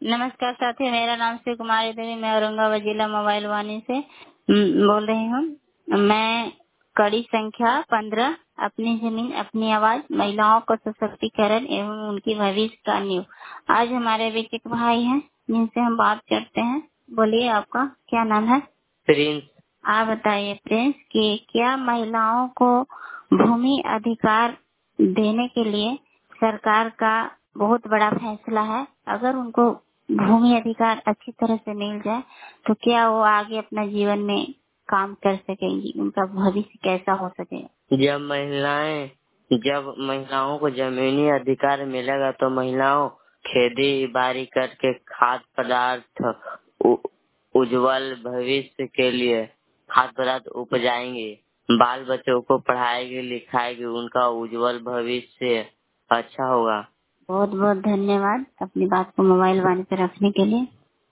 नमस्कार साथी, मेरा नाम श्री कुमारी देवी, मैं औरंगाबाद जिला मोबाइल वाणी से बोल रही हूँ। मैं कड़ी संख्या 15 अपनी जमीन अपनी आवाज महिलाओं को सशक्तिकरण एवं उनकी भविष्य का नींव। आज हमारे बीच एक भाई हैं जिनसे हम बात करते हैं। बोलिए, आपका क्या नाम है? प्रिंस। आप बताइए प्रिंस कि क्या महिलाओं को भूमि अधिकार देने के लिए सरकार का बहुत बड़ा फैसला है। अगर उनको भूमि अधिकार अच्छी तरह से मिल जाए तो क्या वो आगे अपना जीवन में काम कर सकेंगी, उनका भविष्य कैसा हो सकेगा? जब महिलाओं को जमीनी अधिकार मिलेगा तो महिलाओं खेती बाड़ी करके खाद्य पदार्थ उज्जवल भविष्य के लिए खाद्य पदार्थ उपजाएंगे, बाल बच्चों को पढ़ाएगी लिखाएगी, उनका उज्जवल भविष्य अच्छा होगा। बहुत बहुत धन्यवाद अपनी बात को मोबाइल वाणी पे रखने के लिए।